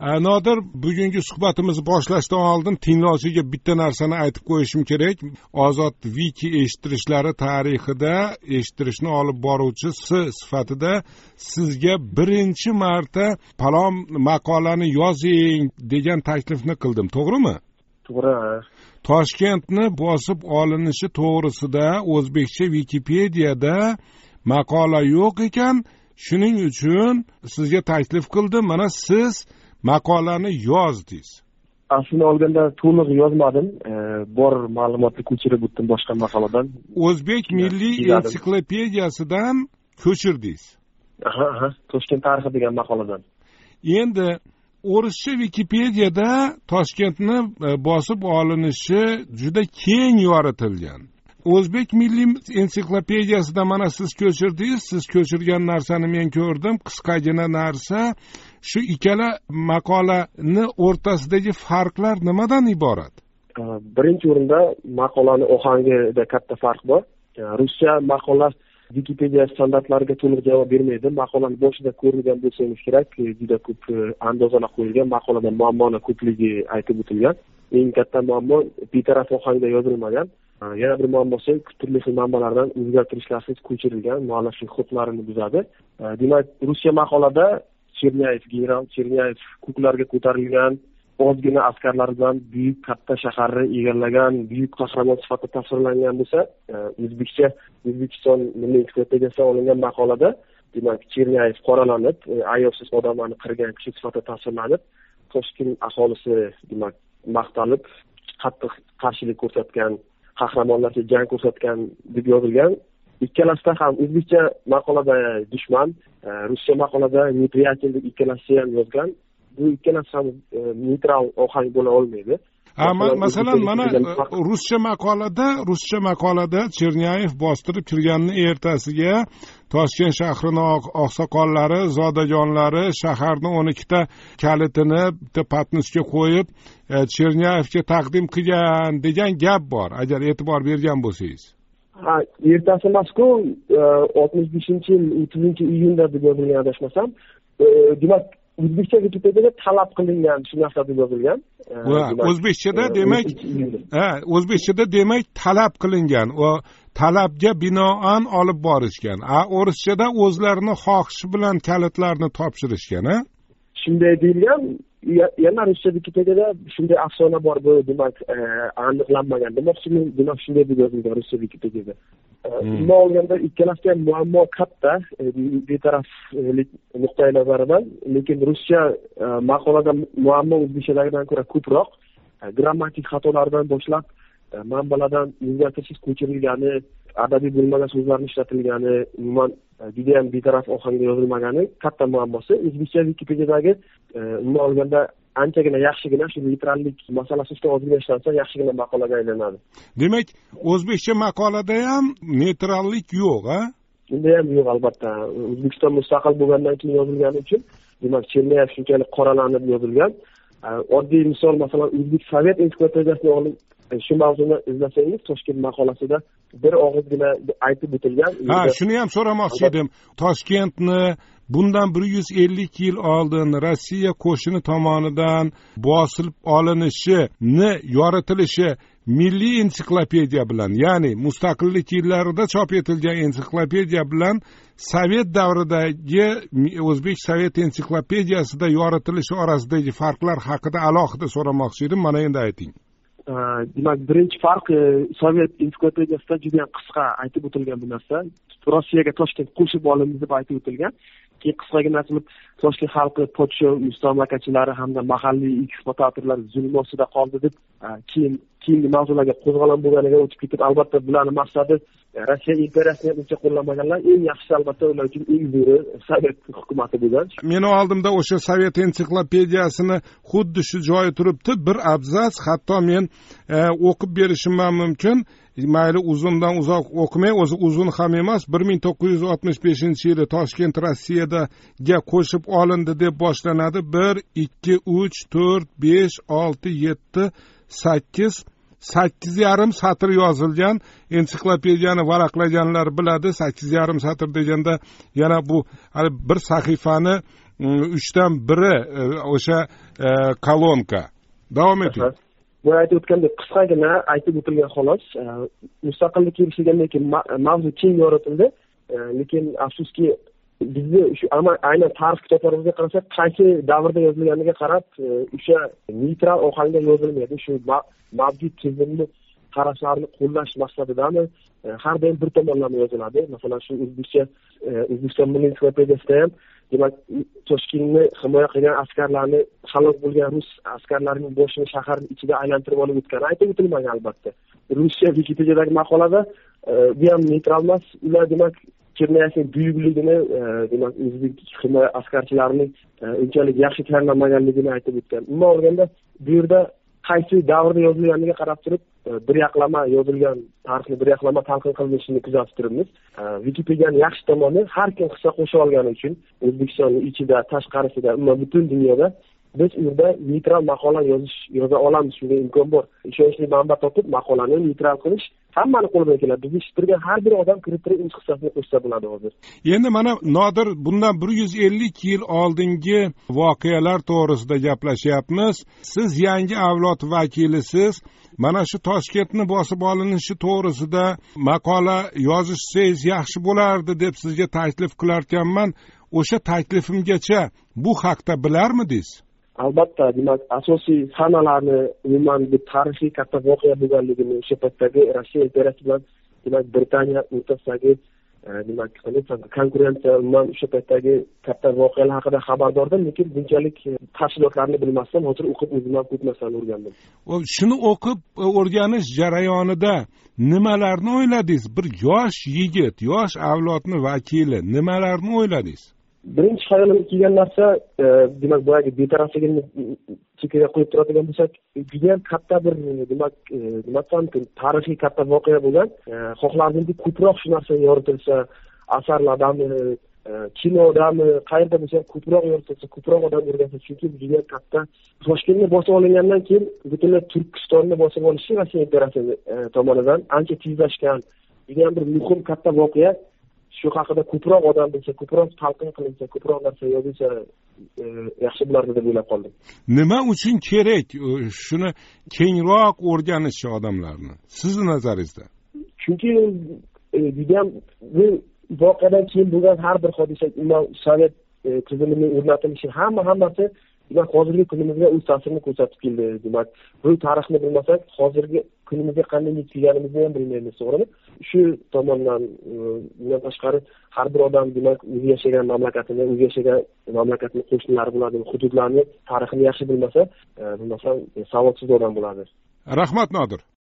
Nodir, bugungi suhbatimizni boshlashdan oldin tinglovchiga bitta narsani aytib qo'yishim kerak. Ozod Wiki eshittirishlari tarixida eshittirishni olib boruvchi sifatida sizga birinchi marta palon maqolani yozing degan taklifni qildim, to'g'rimi? To'g'ri. Toshkentni bosib olinishi to'g'risida o'zbekcha Wikipediyada maqola yo'q ekan, shuning uchun sizga taklif qildim. Mana siz maqolani yozdingiz. Aslida olganda to'liq yozmadim. Bor ma'lumotni ko'chirib o'tdim boshqa maqoladan. O'zbek milliy ensiklopediyasidan ko'chirdingiz. Aha, Toshkent tarixi degan maqoladan. Endi o'rischa Wikipediyada Toshkentni bosib olinishi juda keng yoritilgan. O'zbek milliy ensiklopediyasida mana siz ko'chirdingiz, siz ko'chirgan narsani men ko'rdim, qisqagina narsa. Shu ikkala maqolani o'rtasidagi farqlar nimadan iborat? Birinchi o'rinda maqolani ohangida katta farq bor. Ruscha maqola Wikipedia standartlariga to'liq javob bermaydi. Maqolani boshida ko'rgan bo'lsangiz kerak, juda ko'p andozalar qo'yilgan, maqolada muammoni ko'pligi aytib o'tilgan. Eng katta muammo betaraf ohangda yozilmagan. Yana bir muammosi turli xil manbalardan o'zgartirishlarsiz ko'chirilgan, mualliflik huquqlarini buzadi. Demak, Ruscha maqolada general Chernyayev ko'klarga ko'tarilgan, ozgina askarlar bilan buyuk katta shaharni egallagan, buyuk qahramon sifatida tasvirlangan bo'lsa, O'zbekiston milliy ensiklopediyasidan olingan maqolada, demak, Chernyayev qoralanib, ayovsiz odamlarni qirgan kishi sifatida tasvirlanib, Toshkent aholisi, demak, maqtalib, qattiq qarshilik ko'rsatgan, qahramonlarga jang ko'rsatgan deb yozilgan. Ikkalasida ham o'zbekcha maqolada dushman, ruscha maqolada neprijatelь deb ikkalasi ham yozgan. Bu ikkalasi ham neytral ohang bo'la olmaydi. Masalan, mana ruscha maqolada Chernyayev bostirib kirganning ertasiga Toshkent shahrining oqsoqollari, zodajonlari shaharni 12 ta kalitini bitta patnisga qo'yib, Chernayevga taqdim qilgan degan gap bor, agar e'tibor bergan bo'lsangiz. Ertasi emas-ku, 65-yil 30-iyunda deb yozilgan adashmasam. Demak, o'zbekcha Wikipediyada talab qilingan shu narsa deb yozilgan. O'zbekchada demak talab qilingan. O talabga binoan olib borishgan. O'rischada o'zlarini xohishi bilan kalitlarni topshirishgan, ha? Shunday deyilgan. Yana ruscha Wikipediyada shunday afsona bor, bu demak aniqlanmagan. Demak shunday deb yozilgan ruscha Wikipediyada. Umuman olganda ikkalasida muammo katta, betaraflik nuqtai nazaridan, lekin ruscha maqolada muammo o'zbekchadagidan ko'ra ko'proq. Grammatik xatolardan boshlab, manbalardan o'zgartirishsiz ko'chirilgani, adabiy bo'lmagan so'zlarni ishlatilgani, umuman juda ham betaraf ohangda yozilmagani katta muammosi. O'zbekcha Wikipediyadagi umuman olganda anchagina yaxshigina shu neytrallik masalasi ustida ozgina ishlansa yaxshigina maqolaga aylanadi. Demak, o'zbekcha maqolada ham neytrallik yo'q, ha? Unda ham yo'q, albatta. O'zbekiston mustaqil bo'lgandan keyin yozilgani uchun, demak, Chernyayev shunchalik qoralanib yozilgan. Oddiy misol, masalan, O'zbek Sovet ensiklopediyasini olib shu mavzuni izlasangiz, Toshkent maqolasida bir og'izgina aytib o'tilgan. Shuni ham so'ramoqchi edim. Toshkentni bundan 150 yil oldin Rossiya qo'shini tomonidan bosilib olinishini yoritilishi milliy ensiklopediya bilan, ya'ni mustaqillik yillarida chop etilgan ensiklopediya bilan Sovet davridagi O'zbek Sovet ensiklopediyasida yoritilishi orasidagi farqlar haqida alohida so'ramoqchi edim. Mana endi ayting. Demak, birinchi farq Sovet ensiklopediyasida juda ham qisqa aytib o'tilgan bu narsa. Rossiyaga Toshkent qo'shib olindi deb aytib o'tilgan. Keyin qisqagina qilib Toshkent xalqi podsho mustamlakachilari hamda mahalliy eksploatatorlar zulm ostida qoldi deb keyingi mavzularga qo'zg'olon bo'lganiga o'tib ketib, albatta bularning maqsadi Rossiya imperiyasini uncha qo'llamaganlar, eng yaxshisi albatta ular uchun eng zo'ri Sovet hukumati bo'lgan. Meni oldimda o'sha Sovet ensiklopediyasini xuddi shu joyi turibdi, bir abzas, hatto men o'qib berishim mumkin. Mayli uzundan uzoq o'qimay, o'zi uzun ham emas. 1965-yili Toshkent Rossiyadaga qo'shib olindi deb boshlanadi. 1 2 3 4 5 6 7 8 8,5 satr yozilgan. Ensiklopediyani varaqlaganlar biladi. 8,5 satr deganda yana bu bir sahifani uchdan biri o'sha kolonka. Davom eting. Bu aytib o'tgandek qisqagina aytib o'tilgan xolos. Mustaqillikka erishilgandan keyin mavzu keng yoritildi, lekin afsuski bizni shu aynan tarix kitoblarimizga qarasak qaysi davrda yozilganiga qarab o'sha neytral ohangda yozilmaydi. Shu mavjud tizimni qarashlarni qo'llash maqsadidami har doim bir tomonlama yoziladi. Masalan, shu O'zbekiston Milliy ensiklopediyasida ham demak Toshkentni himoya qilgan askarlarni halok bo'lgan rus askarlarining boshini shahar ichida aylantirib olib o'tgani aytib o'tilmagan albatta. Ruscha Wikipediyadagi maqolada bu ham neytral emas. Ular demak Cherniyasning buyukligini demak o'zbek himoya askarchilarining unchalik yaxshi tayyorlanmaganligini aytib o'tgan. Umuman olganda bu yerda qaysi davrda yozilganiga qarab turib bir yoqlama yozilgan tarixni bir yoqlama talqin qilinishini kuzatib turibmiz. Wikipediyaning yaxshi tomoni har kim hissa qo'sha olgani uchun O'zbekistonning ichida, tashqarisida, umuman butun dunyoda biz u yerda neytral maqola yoza olamiz. Shunga imkon bor. Ishonchli manba topib maqolani neytral qilish hammani qo'lidan keladi. Bizni eshittirgan har bir odam kirib turib o'z hissasini qo'shsa bo'ladi hozir. Endi mana Nodir, bundan 150 yil oldingi voqealar to'g'risida gaplashyapmiz. Siz yangi avlod vakilisiz. Mana shu Toshkentni bosib olinishi to'g'risida maqola yozishsangiz yaxshi bo'lardi deb sizga taklif qilarkanman. O'sha taklifimgacha bu haqda bilarmidingiz? Albatta, demak asosiy sanalarni umuman bu tarixiy katta voqea bo'lganligini o'sha paytdagi Rossiya imperiyasi bilan demak Britaniya o'rtasidagi demak konkurensiya umuman o'sha paytdagi katta voqealar haqida xabardordim, lekin bunchalik tafsilotlarni bilmasdan hozir o'qib o'zim ham ko'p narsani o'rgandim. Shuni o'qib o'rganish jarayonida nimalarni o'yladingiz? Bir yosh yigit, yosh avlodni vakili nimalarni o'yladingiz? Birinchi hayolimga kelgan narsa demak boyagi betarafligini chekkaga qo'yib turadigan bo'lsak, juda ham katta bir demak nima mumkin tarixiy katta voqea bo'lgan. Xohlardimki ko'proq shu narsa yoritilsa, asarlardami, kinodami, qayerda bo'lsa ko'proq yoritilsa, ko'proq odam o'rgansa, chunki bu juda katta. Toshkentni bosib olingandan keyin butunlay Turkistonni bosib olishi Rossiya imperiyasi tomonidan ancha tezlashgan, juda ham bir muhim katta voqea. Shu haqida ko'proq odam bilsa, ko'proq talqin qilinsa, ko'proq narsa yozilsa yaxshi bo'lardi deb o'ylab qoldim. Nima uchun kerak shuni kengroq o'rganishi odamlarni sizni nazaringizda? Chunki juda ham bu voqeadan keyin bo'lgan har bir hodisa, sovet tizimining o'rnatilishi hammasi demak hozirgi kunimizga o'z ta'sirini ko'rsatib keldi. Demak, bu tarixni bilmasak, hozirgi kunimizga qanday yetganimizni ham bilmaymiz, to'g'rimi? Shu tomondan bundan tashqari har bir odam demak o'zi yashagan mamlakatini, o'zi yashagan mamlakatning qo'shnilari bo'ladi, hududlarni tarixini yaxshi bilmasa, savodsiz odam bo'ladi. Rahmat Nodir.